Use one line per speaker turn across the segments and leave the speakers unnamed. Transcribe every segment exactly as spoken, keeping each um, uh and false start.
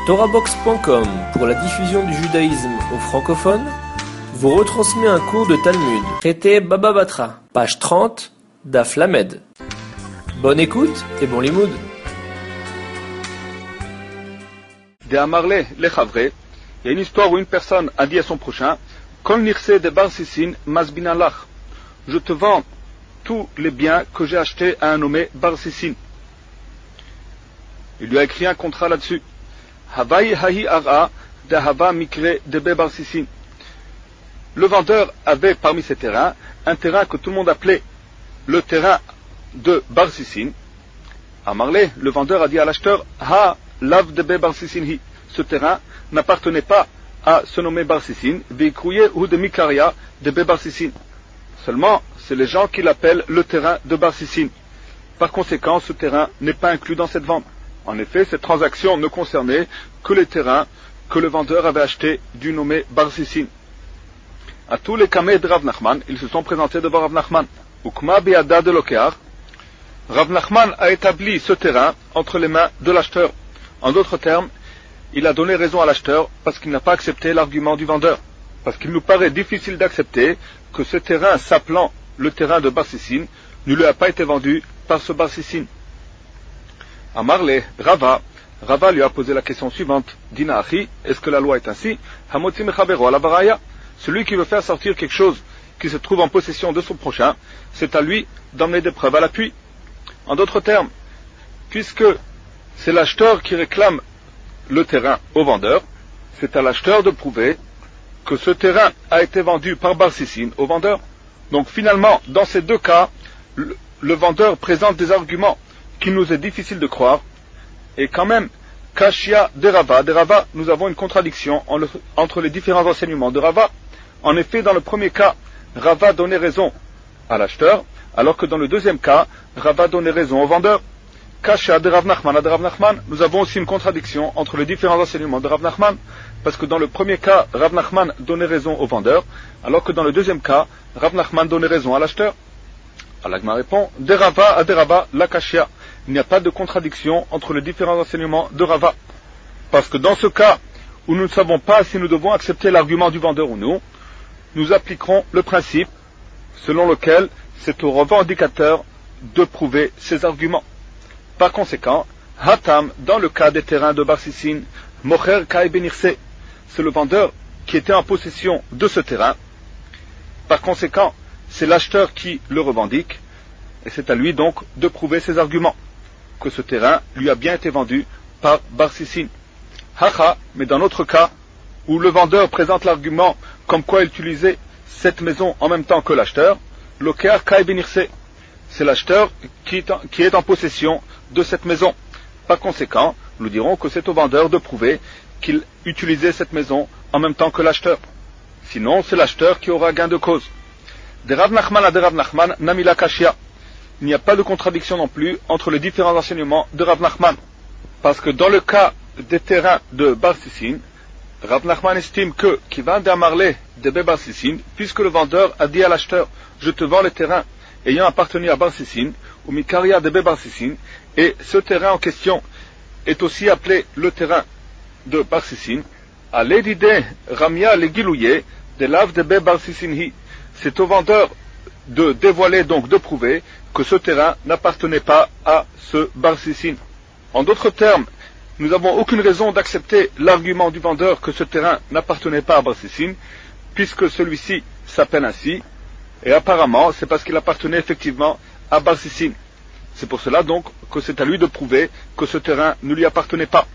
Torahbox point com, pour la diffusion du judaïsme aux francophones, vous retransmet un cours de Talmud, traité Baba Batra, page trente, Daf Lamed. Bonne écoute et bon limoud.
De Amarle le Chavre, il y a une histoire où une personne a dit à son prochain, Kol nirse de bar sissin masbina lach, je te vends tous les biens que j'ai achetés à un nommé Bar Sissin. Il lui a écrit un contrat là-dessus. Havai hahi ara de hava mikre de Bar Sissin. Le vendeur avait parmi ses terrains un terrain que tout le monde appelait le terrain de Bar Sissin. Amarle, le vendeur a dit à l'acheteur, Ha lav de Bar Sissin hi. Ce terrain n'appartenait pas à se nommer Bar Sissin, veikrouye ou de Mikaria de Bar Sissin. Seulement, c'est les gens qui l'appellent le terrain de Bar Sissin. Par conséquent, ce terrain n'est pas inclus dans cette vente. En effet, cette transaction ne concernait que les terrains que le vendeur avait achetés du nommé Bar Sissin. À tous les kameh de Rav Nachman, ils se sont présentés devant Rav Nachman. Ukma biada de Lokear. Rav Nachman a établi ce terrain entre les mains de l'acheteur. En d'autres termes, il a donné raison à l'acheteur parce qu'il n'a pas accepté l'argument du vendeur. Parce qu'il nous paraît difficile d'accepter que ce terrain s'appelant le terrain de Bar Sissin ne lui a pas été vendu par ce Bar Sissin. Amarle, Rava, Rava lui a posé la question suivante. Dina achi, est-ce que la loi est ainsi? Hamotzi mechavero ala baraya. Celui qui veut faire sortir quelque chose qui se trouve en possession de son prochain, c'est à lui d'emmener des preuves à l'appui. En d'autres termes, puisque c'est l'acheteur qui réclame le terrain au vendeur, c'est à l'acheteur de prouver que ce terrain a été vendu par Bar Sissin au vendeur. Donc finalement, dans ces deux cas, le, le vendeur présente des arguments qu'il nous est difficile de croire, et quand même, Kashia de Rava, de Rava, nous avons une contradiction en le, entre les différents enseignements de Rava. En effet, dans le premier cas, Rava donnait raison à l'acheteur, alors que dans le deuxième cas, Rava donnait raison au vendeur. Kashia de Rav Nachman, de Rav Nachman, nous avons aussi une contradiction entre les différents enseignements de Rav Nachman, parce que dans le premier cas, Rav Nachman donnait raison au vendeur, alors que dans le deuxième cas, Rav Nachman donnait raison à l'acheteur. Alagma répond, de Rava à de Rava, la Kashia. Il n'y a pas de contradiction entre les différents enseignements de Rava. Parce que dans ce cas où nous ne savons pas si nous devons accepter l'argument du vendeur ou non, nous appliquerons le principe selon lequel c'est au revendicateur de prouver ses arguments. Par conséquent, Hatam, dans le cas des terrains de Bar Sissin, Mocher Kai Benirse, c'est le vendeur qui était en possession de ce terrain. Par conséquent, c'est l'acheteur qui le revendique, et c'est à lui donc de prouver ses arguments, que ce terrain lui a bien été vendu par Bar Sissin. Hacha, mais dans notre cas, où le vendeur présente l'argument comme quoi il utilisait cette maison en même temps que l'acheteur, Lokear Kai Benirse, c'est l'acheteur qui est, en, qui est en possession de cette maison. Par conséquent, nous dirons que c'est au vendeur de prouver qu'il utilisait cette maison en même temps que l'acheteur. Sinon, c'est l'acheteur qui aura gain de cause. De Rav Nachman à de Rav Nachman, Namila Kashia. Il n'y a pas de contradiction non plus entre les différents enseignements de Rav Nachman. Parce que dans le cas des terrains de Bar Sissin, Rav Nachman estime que, qui va d'amarler de Bar Sissin, puisque le vendeur a dit à l'acheteur, je te vends les terrains ayant appartenu à Bar Sissin, ou Mikaria de Bar Sissin, et ce terrain en question est aussi appelé le terrain de Bar Sissin, à l'édide Ramia le Gilouye de l'ave de Bar Sissin hi. C'est au vendeur de dévoiler, donc de prouver, que ce terrain n'appartenait pas à ce Bar Sissin. En d'autres termes, nous n'avons aucune raison d'accepter l'argument du vendeur que ce terrain n'appartenait pas à Bar Sissin, puisque celui-ci s'appelle ainsi, et apparemment c'est parce qu'il appartenait effectivement à Bar Sissin. C'est pour cela donc que c'est à lui de prouver que ce terrain ne lui appartenait pas.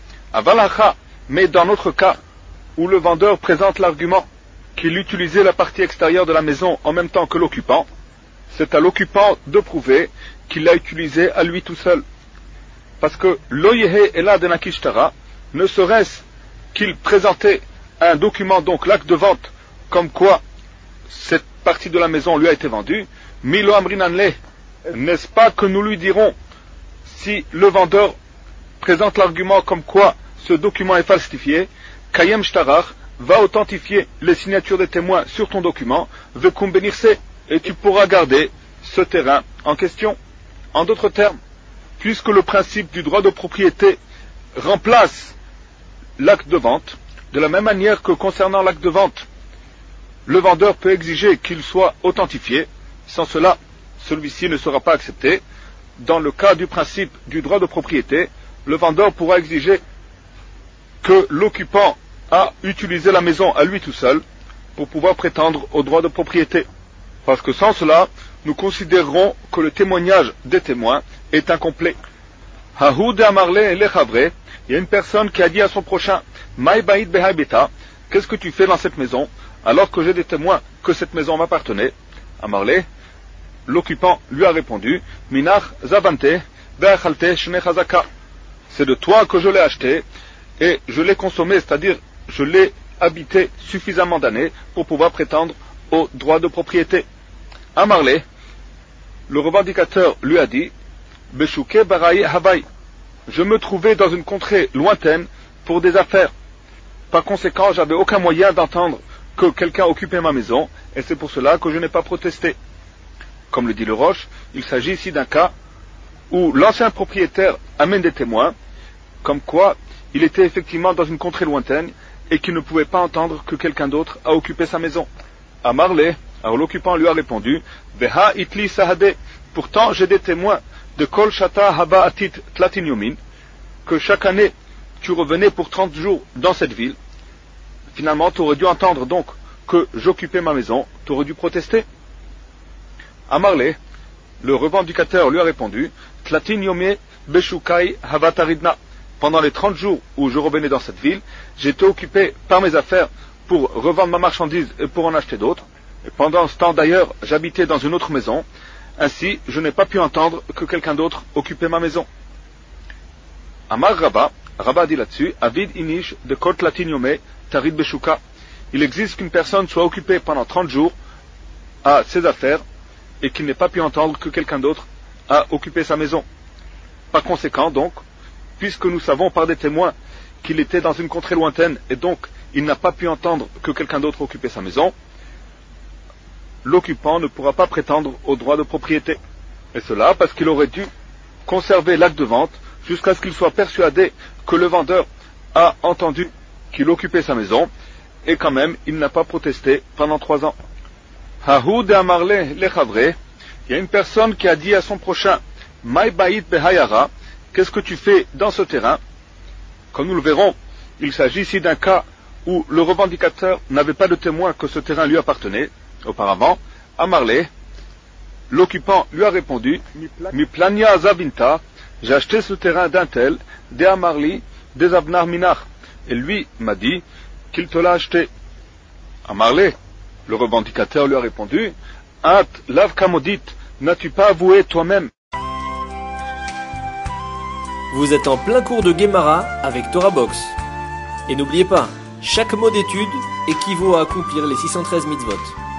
À Valacha, mais dans notre cas, où le vendeur présente l'argument qu'il utilisait la partie extérieure de la maison en même temps que l'occupant, c'est à l'occupant de prouver qu'il l'a utilisé à lui tout seul. Parce que l'oyehe et la de nakishtara, ne serait-ce qu'il présentait un document, donc l'acte de vente, comme quoi cette partie de la maison lui a été vendue, milo amrinanle, n'est-ce pas que nous lui dirons, si le vendeur présente l'argument comme quoi ce document est falsifié, kayem shtarach va authentifier les signatures des témoins sur ton document, vekum benirse, et tu pourras garder ce terrain en question. En d'autres termes, puisque le principe du droit de propriété remplace l'acte de vente, de la même manière que concernant l'acte de vente, le vendeur peut exiger qu'il soit authentifié. Sans cela, celui-ci ne sera pas accepté. Dans le cas du principe du droit de propriété, le vendeur pourra exiger que l'occupant a utilisé la maison à lui tout seul pour pouvoir prétendre au droit de propriété. Parce que sans cela, nous considérerons que le témoignage des témoins est incomplet. Haoud Amarle Lechavre, il y a une personne qui a dit à son prochain, Maï Baïd Behaibeta, qu'est-ce que tu fais dans cette maison, alors que j'ai des témoins que cette maison m'appartenait? Amarle, l'occupant lui a répondu, Minach Zavante Beachalte Shne Chazaka. C'est de toi que je l'ai acheté et je l'ai consommé, c'est-à-dire je l'ai habité suffisamment d'années pour pouvoir prétendre au droit de propriété. Amarle, le revendicateur lui a dit, Beshuke Baraï Havai, je me trouvais dans une contrée lointaine pour des affaires. Par conséquent, j'avais aucun moyen d'entendre que quelqu'un occupait ma maison, et c'est pour cela que je n'ai pas protesté. Comme le dit le Roche, il s'agit ici d'un cas où l'ancien propriétaire amène des témoins, comme quoi il était effectivement dans une contrée lointaine et qu'il ne pouvait pas entendre que quelqu'un d'autre a occupé sa maison. À Marley, alors l'occupant lui a répondu, Beha itli sahade, pourtant j'ai des témoins de Kol Shata Haba Atit Tlatin Yomin, que chaque année tu revenais pour trente jours dans cette ville. Finalement, tu aurais dû entendre donc que j'occupais ma maison, tu aurais dû protester. À Marley, le revendicateur lui a répondu, Tlatin Yomé Beshukai Havataridna. Pendant les trente jours où je revenais dans cette ville, j'étais occupé par mes affaires pour revendre ma marchandise et pour en acheter d'autres. Et pendant ce temps d'ailleurs, j'habitais dans une autre maison. Ainsi, je n'ai pas pu entendre que quelqu'un d'autre occupait ma maison. Amar Rabba, Rabba dit là-dessus, Avid Inish de Kot Latin Yomé Tarid Beshuka. Il existe qu'une personne soit occupée pendant trente jours à ses affaires et qu'il n'ait pas pu entendre que quelqu'un d'autre a occupé sa maison. Par conséquent, donc, puisque nous savons par des témoins qu'il était dans une contrée lointaine et donc il n'a pas pu entendre que quelqu'un d'autre occupait sa maison, l'occupant ne pourra pas prétendre au droit de propriété. Et cela parce qu'il aurait dû conserver l'acte de vente jusqu'à ce qu'il soit persuadé que le vendeur a entendu qu'il occupait sa maison et quand même il n'a pas protesté pendant trois ans. Haoud Amarle Lechavre, il y a une personne qui a dit à son prochain, Maï Baït Behayara, qu'est-ce que tu fais dans ce terrain? Comme nous le verrons, il s'agit ici d'un cas où le revendicateur n'avait pas de témoin que ce terrain lui appartenait. Auparavant, à Marley, l'occupant lui a répondu, Mi plania zavinta, j'ai acheté ce terrain d'un tel, de Amarli, des Avnar Minar. Et lui m'a dit qu'il te l'a acheté. À Marley, le revendicateur lui a répondu, At lav kamodit, n'as-tu pas avoué toi-même?
Vous êtes en plein cours de Gemara avec Torah Box. Et n'oubliez pas, chaque mot d'étude équivaut à accomplir les six cent treize mitzvot.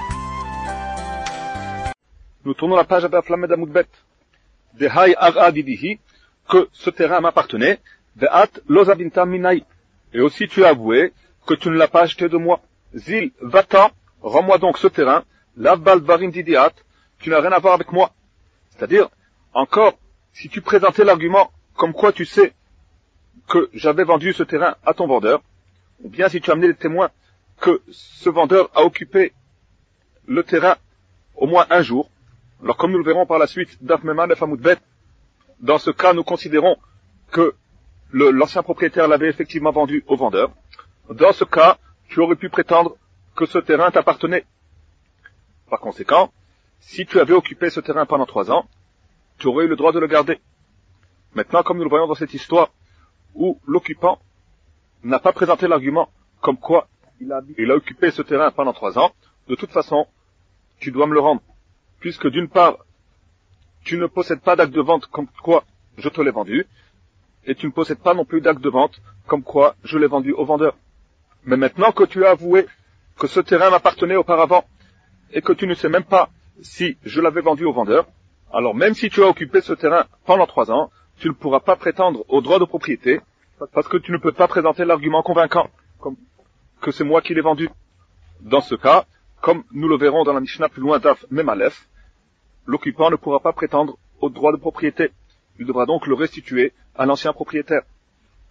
Nous tournons la page à Baflamed Amoudbet. De Hay Ara Didihi, que ce terrain m'appartenait, de At Lozavinta Minai. Et aussi tu as avoué que tu ne l'as pas acheté de moi. Zil, va-t'en, rends-moi donc ce terrain, Lavbal Varim Didiat, tu n'as rien à voir avec moi. C'est-à-dire, encore, si tu présentais l'argument comme quoi tu sais que j'avais vendu ce terrain à ton vendeur, ou bien si tu as amené des témoins que ce vendeur a occupé le terrain au moins un jour, alors comme nous le verrons par la suite, d'Afmeman et Famoudbet, dans ce cas nous considérons que le, l'ancien propriétaire l'avait effectivement vendu au vendeur. Dans ce cas, tu aurais pu prétendre que ce terrain t'appartenait. Par conséquent, si tu avais occupé ce terrain pendant trois ans, tu aurais eu le droit de le garder. Maintenant, comme nous le voyons dans cette histoire, où l'occupant n'a pas présenté l'argument comme quoi il a, il a occupé ce terrain pendant trois ans, de toute façon, tu dois me le rendre. Puisque d'une part, tu ne possèdes pas d'acte de vente comme quoi je te l'ai vendu, et tu ne possèdes pas non plus d'acte de vente comme quoi je l'ai vendu au vendeur. Mais maintenant que tu as avoué que ce terrain m'appartenait auparavant, et que tu ne sais même pas si je l'avais vendu au vendeur, alors même si tu as occupé ce terrain pendant trois ans, tu ne pourras pas prétendre au droit de propriété, parce que tu ne peux pas présenter l'argument convaincant, comme que c'est moi qui l'ai vendu. Dans ce cas, comme nous le verrons dans la Mishnah plus loin d'Af Memalef, l'occupant ne pourra pas prétendre au droit de propriété. Il devra donc le restituer à l'ancien propriétaire.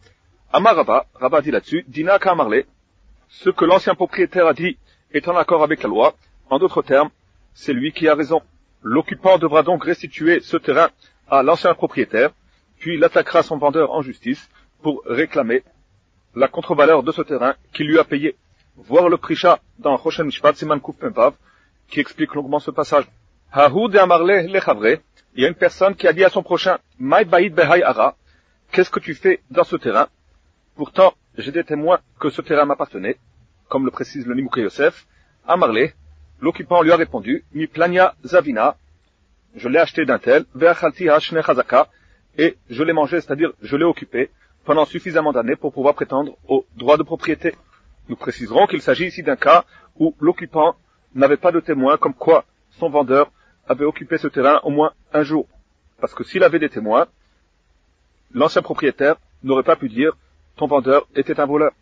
Amar Rava, Rava dit là-dessus, Dina Kamarle, ce que l'ancien propriétaire a dit est en accord avec la loi. En d'autres termes, c'est lui qui a raison. L'occupant devra donc restituer ce terrain à l'ancien propriétaire, puis il attaquera son vendeur en justice pour réclamer la contre-valeur de ce terrain qu'il lui a payé. Voir le Prisha dans Choshen Mishpat Siman Kuf Mevav, qui explique longuement ce passage. Hahu de Amarle lechavre, il y a une personne qui a dit à son prochain, Mai Baïd Behai Ara, qu'est-ce que tu fais dans ce terrain? Pourtant, j'ai des témoins que ce terrain m'appartenait, comme le précise le Nimouké Yosef. Amarle, l'occupant lui a répondu, Mi Plania Zavina, je l'ai acheté d'un tel, Ve'achalti Hashne Chazaka, et je l'ai mangé, c'est-à-dire je l'ai occupé pendant suffisamment d'années pour pouvoir prétendre au droit de propriété. Nous préciserons qu'il s'agit ici d'un cas où l'occupant n'avait pas de témoins comme quoi son vendeur avait occupé ce terrain au moins un jour. Parce que s'il avait des témoins, l'ancien propriétaire n'aurait pas pu dire ton vendeur était un voleur.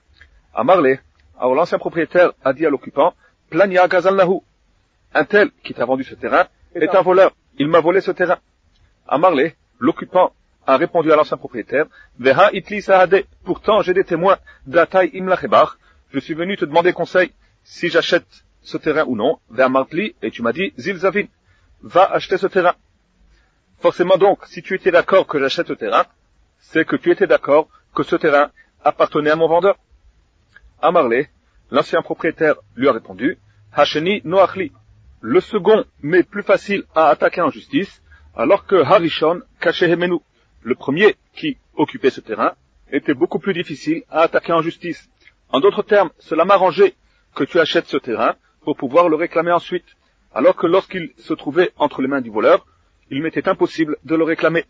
À Marley, alors l'ancien propriétaire a dit à l'occupant, Plania Gazalnahu, un tel qui t'a vendu ce terrain est un voleur, il m'a volé ce terrain. À Marley, l'occupant a répondu à l'ancien propriétaire, Veha itli sahade, pourtant j'ai des témoins, Datai imlachebach, je suis venu te demander conseil, si j'achète ce terrain ou non, Veha martli, et tu m'as dit, Zilzavin, va acheter ce terrain. Forcément donc, si tu étais d'accord que j'achète ce terrain, c'est que tu étais d'accord que ce terrain appartenait à mon vendeur. À Marley, l'ancien propriétaire lui a répondu, Hasheni noachli, le second m'est plus facile à attaquer en justice, alors que Harishon kachehemenu, le premier qui occupait ce terrain, était beaucoup plus difficile à attaquer en justice. En d'autres termes, cela m'arrangeait que tu achètes ce terrain pour pouvoir le réclamer ensuite, alors que lorsqu'il se trouvait entre les mains du voleur, il m'était impossible de le réclamer.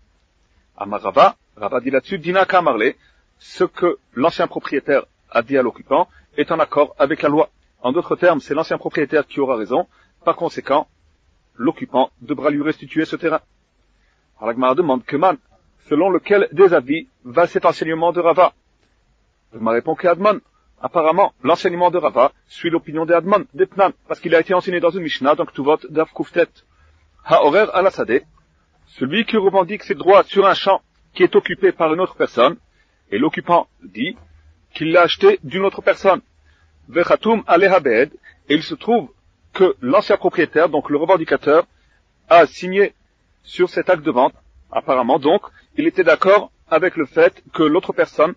Amar Rava, Rava dit là-dessus, Dina Kamarle, ce que l'ancien propriétaire a dit à l'occupant est en accord avec la loi. En d'autres termes, c'est l'ancien propriétaire qui aura raison, par conséquent, l'occupant devra lui restituer ce terrain. Alors la Gemara demande, Keman, selon lequel des avis va cet enseignement de Rava? Je me réponds qu'Adman. Apparemment, l'enseignement de Rava suit l'opinion d'Adman, d'Etnan, parce qu'il a été enseigné dans une Mishnah, donc Tuvot Daf Kuftet. Ha-Orer al-Asadeh, celui qui revendique ses droits sur un champ qui est occupé par une autre personne, et l'occupant dit qu'il l'a acheté d'une autre personne. Vechatum alehabed, et il se trouve que l'ancien propriétaire, donc le revendicateur, a signé sur cet acte de vente. Apparemment donc, il était d'accord avec le fait que l'autre personne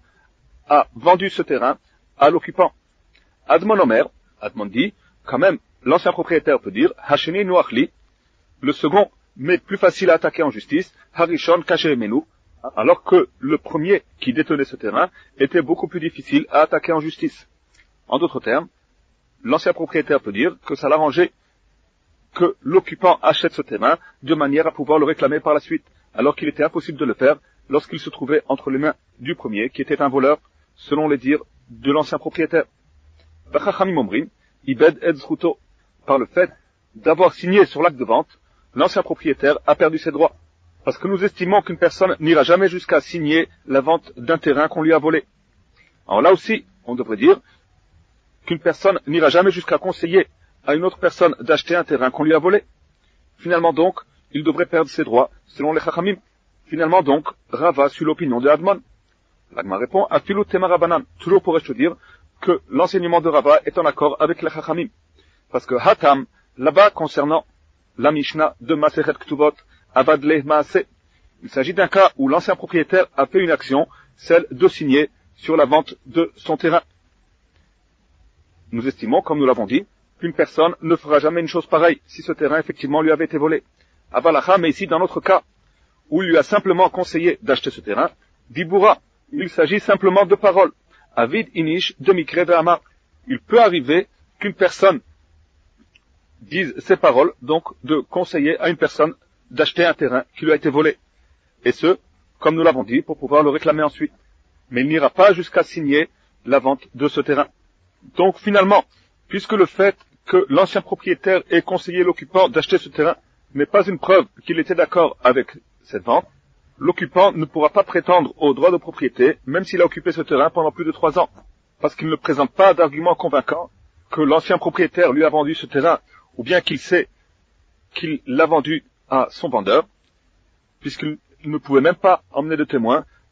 a vendu ce terrain à l'occupant. Admon Omer, Admon dit, quand même, l'ancien propriétaire peut dire, Hasheni Noachli, le second m'est plus facile à attaquer en justice, Harishon Kachehemenu, alors que le premier qui détenait ce terrain était beaucoup plus difficile à attaquer en justice. En d'autres termes, l'ancien propriétaire peut dire que ça l'arrangeait que l'occupant achète ce terrain de manière à pouvoir le réclamer par la suite, alors qu'il était impossible de le faire lorsqu'il se trouvait entre les mains du premier, qui était un voleur, selon les dires de l'ancien propriétaire. Bachachamim omrim, ibed et zchuto, par le fait d'avoir signé sur l'acte de vente, l'ancien propriétaire a perdu ses droits, parce que nous estimons qu'une personne n'ira jamais jusqu'à signer la vente d'un terrain qu'on lui a volé. Alors là aussi, on devrait dire qu'une personne n'ira jamais jusqu'à conseiller à une autre personne d'acheter un terrain qu'on lui a volé. Finalement donc, il devrait perdre ses droits, selon les Chachamim. Finalement donc, Rava suit l'opinion de Admon. L'Agma répond, Afilu Temarabanan, toujours pourrais-je te dire que l'enseignement de Rava est en accord avec les Chachamim. Parce que Hatam, là-bas concernant la Mishnah de Masechet Ktuvot, Avadle Maase, il s'agit d'un cas où l'ancien propriétaire a fait une action, celle de signer sur la vente de son terrain. Nous estimons, comme nous l'avons dit, qu'une personne ne fera jamais une chose pareille si ce terrain effectivement lui avait été volé. Avalacha, mais ici dans notre cas, où il lui a simplement conseillé d'acheter ce terrain, Diboura, il s'agit simplement de paroles. Avid inish de mikre ve'amar. Il peut arriver qu'une personne dise ces paroles, donc de conseiller à une personne d'acheter un terrain qui lui a été volé. Et ce, comme nous l'avons dit, pour pouvoir le réclamer ensuite. Mais il n'ira pas jusqu'à signer la vente de ce terrain. Donc finalement, puisque le fait que l'ancien propriétaire ait conseillé l'occupant d'acheter ce terrain n'est pas une preuve qu'il était d'accord avec cette vente, l'occupant ne pourra pas prétendre au droit de propriété, même s'il a occupé ce terrain pendant plus de trois ans, parce qu'il ne présente pas d'argument convaincant que l'ancien propriétaire lui a vendu ce terrain, ou bien qu'il sait qu'il l'a vendu à son vendeur, puisqu'il ne pouvait même pas emmener de témoin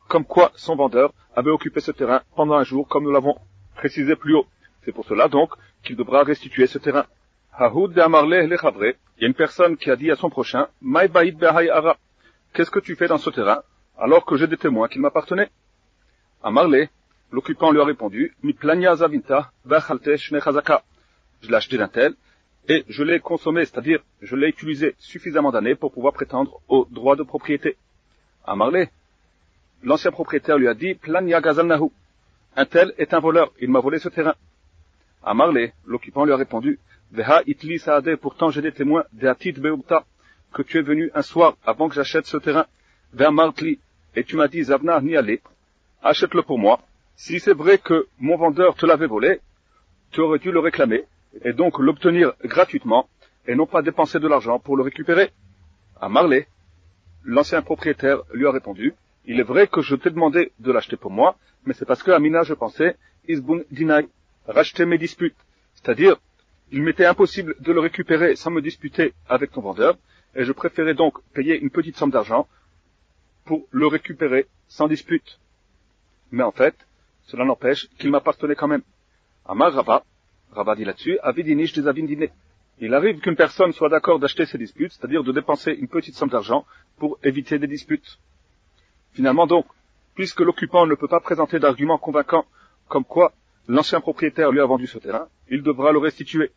comme quoi son vendeur avait occupé ce terrain pendant un jour, comme nous l'avons précisé plus haut. C'est pour cela donc qu'il devra restituer ce terrain. Hahoud de Amarleh le Chavre, il y a une personne qui a dit à son prochain, Maï Baïd Behaï Ara, qu'est-ce que tu fais dans ce terrain, alors que j'ai des témoins qui m'appartenaient? Amarleh, l'occupant lui a répondu, Mi plania zavinta, Bechalte Shne Chazaka. Je l'ai acheté d'un tel, et je l'ai consommé, c'est-à-dire, je l'ai utilisé suffisamment d'années pour pouvoir prétendre au droit de propriété. Amarleh, l'ancien propriétaire lui a dit, Plania Gazalnahu. Un tel est un voleur, il m'a volé ce terrain. Amarleh, l'occupant lui a répondu, Veha itli saade, pourtant j'ai des témoins, Deatit beubta, que tu es venu un soir avant que j'achète ce terrain. Ve'amartli, et tu m'as dit, Zavna ni aller, achète-le pour moi. Si c'est vrai que mon vendeur te l'avait volé, tu aurais dû le réclamer, et donc l'obtenir gratuitement, et non pas dépenser de l'argent pour le récupérer. Amarleh, l'ancien propriétaire lui a répondu, il est vrai que je t'ai demandé de l'acheter pour moi, mais c'est parce que Amina, je pensais, Isbun Dinai, racheter mes disputes. C'est-à-dire, il m'était impossible de le récupérer sans me disputer avec ton vendeur, et je préférais donc payer une petite somme d'argent pour le récupérer sans dispute. Mais en fait, cela n'empêche qu'il m'appartenait quand même. Amar Rava, Rava dit là-dessus, avidinish des avindinés. Il arrive qu'une personne soit d'accord d'acheter ses disputes, c'est-à-dire de dépenser une petite somme d'argent pour éviter des disputes. Finalement donc, puisque l'occupant ne peut pas présenter d'arguments convaincants comme quoi l'ancien propriétaire lui a vendu ce terrain, il devra le restituer.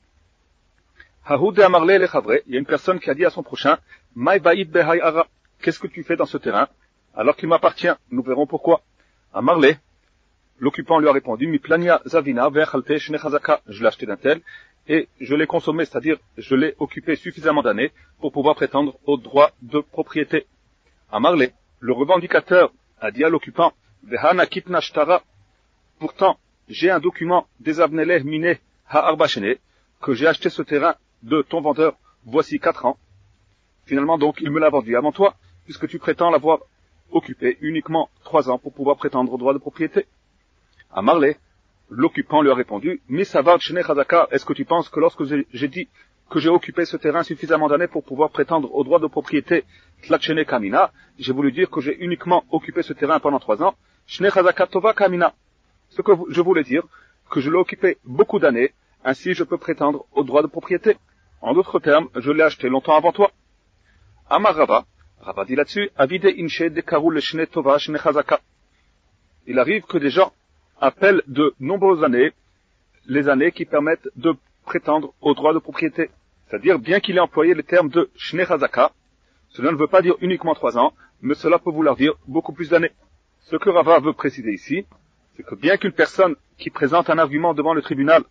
Hahoud de Amarleh le Chavre, il y a une personne qui a dit à son prochain, Maï Baïd Behaï Ara, qu'est-ce que tu fais dans ce terrain, alors qu'il m'appartient, nous verrons pourquoi. Amarleh, l'occupant lui a répondu, Mi plania zavina ve'achalte shne chazaka, je l'ai acheté d'un tel, et je l'ai consommé, c'est-à-dire je l'ai occupé suffisamment d'années pour pouvoir prétendre au droit de propriété. Amarleh, le revendicateur a dit à l'occupant, Vehana kitna shtara, pourtant, j'ai un document des Avneleh Mine Ha'arbashene, que j'ai acheté ce terrain de ton vendeur voici quatre ans. Finalement donc, il me l'a vendu avant toi, puisque tu prétends l'avoir occupé uniquement trois ans pour pouvoir prétendre au droit de propriété. Amarleh, l'occupant lui a répondu, Misavar Shne Chazaka, est-ce que tu penses que lorsque j'ai dit que j'ai occupé ce terrain suffisamment d'années pour pouvoir prétendre au droit de propriété, Tlatchene Kamina, j'ai voulu dire que j'ai uniquement occupé ce terrain pendant trois ans, Shne Chazaka Tova Kamina. Ce que je voulais dire, que je l'ai occupé beaucoup d'années, ainsi je peux prétendre au droit de propriété. En d'autres termes, je l'ai acheté longtemps avant toi. Amar Rava, Rava dit là-dessus, Avide Inche de Karul Shne Tova Shne Chazaka. Il arrive que des gens appellent de nombreuses années les années qui permettent de prétendre au droit de propriété. C'est-à-dire, bien qu'il ait employé le terme de Shne Chazaka, cela ne veut pas dire uniquement trois ans, mais cela peut vouloir dire beaucoup plus d'années. Ce que Rava veut préciser ici, c'est que bien qu'une personne qui présente un argument devant le tribunal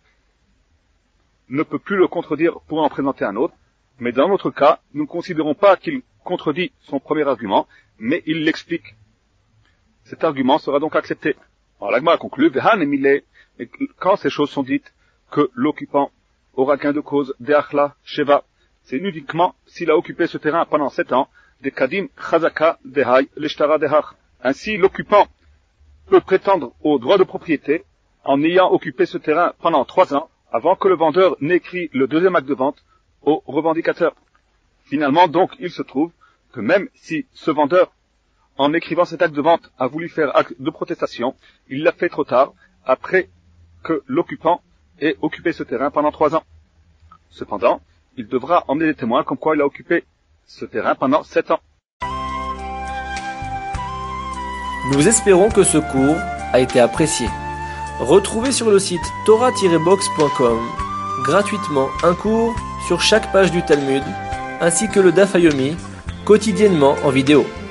ne peut plus le contredire pour en présenter un autre, mais dans notre cas, nous ne considérons pas qu'il contredit son premier argument, mais il l'explique. Cet argument sera donc accepté. Alors l'Agma a conclu, et quand ces choses sont dites, que l'occupant aura gain de cause d'Achla Sheva, c'est uniquement s'il a occupé ce terrain pendant sept ans, de Kadim Chazaka Dehai Leshtara Dehach. Ainsi, l'occupant peut prétendre au droit de propriété en ayant occupé ce terrain pendant trois ans, avant que le vendeur n'écrit le deuxième acte de vente au revendicateur. Finalement, donc, il se trouve que même si ce vendeur, en écrivant cet acte de vente, a voulu faire acte de protestation, il l'a fait trop tard, après que l'occupant ait occupé ce terrain pendant trois ans. Cependant, il devra emmener des témoins comme quoi il a occupé ce terrain pendant sept ans.
Nous espérons que ce cours a été apprécié. Retrouvez sur le site torah tiret box point com gratuitement un cours sur chaque page du Talmud, ainsi que le Daf Yomi, quotidiennement en vidéo.